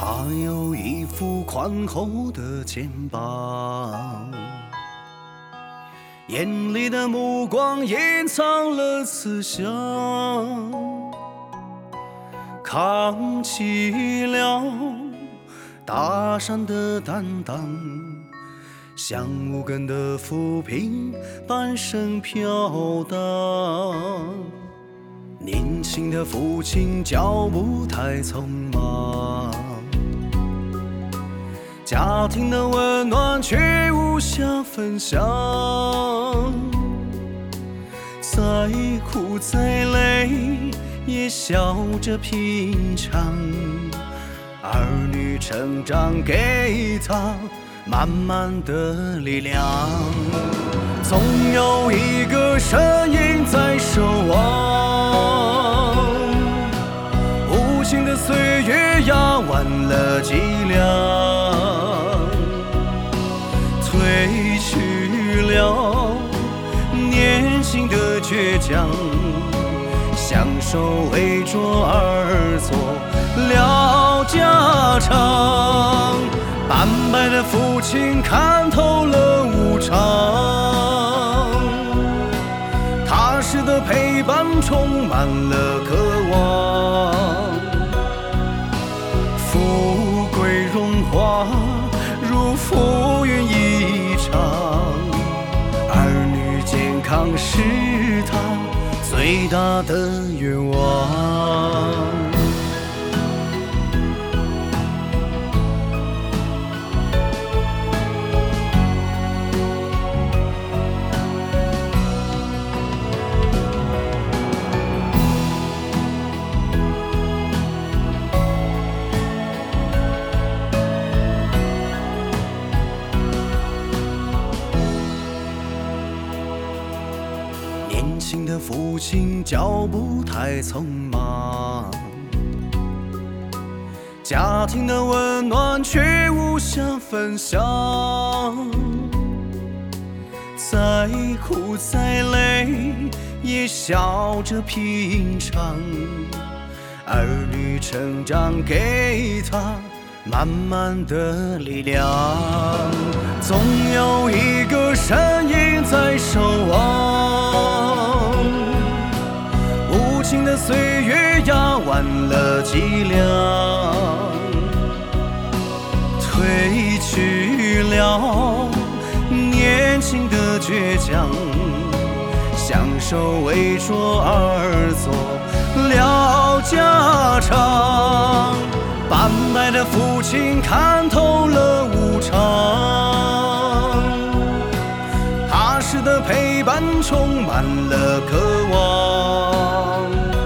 他有一副宽厚的肩膀，眼里的目光隐藏了慈祥，扛起了大山的担当，像无根的浮萍，半生飘荡。年轻的父亲脚步太匆忙，家庭的温暖却无暇分享，再苦再累也笑着品尝，儿女成长给他满满的力量，总有一个身影在守望，无情的岁月压弯了脊梁，褪去了年轻的倔强，享受为着儿做了家常。斑白的父亲看透了无常，踏实的陪伴充满了渴望。富贵荣华如浮云一场，儿女健康是他最大的愿望。年轻的父亲脚步太匆忙，家庭的温暖却无暇分享，再苦再累也笑着品尝，儿女成长给他满满的力量，总有一个身影在守望，无情的岁月压弯了脊梁，褪去了年轻的倔强，享受为着儿做了家常。斑白的父亲看透了无常，踏实的陪伴充满了渴望。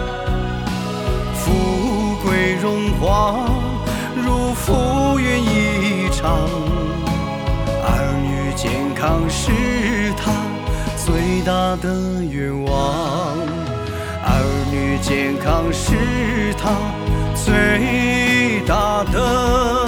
富贵荣华如浮云一场，儿女健康是他最大的愿望，儿女健康是他最大的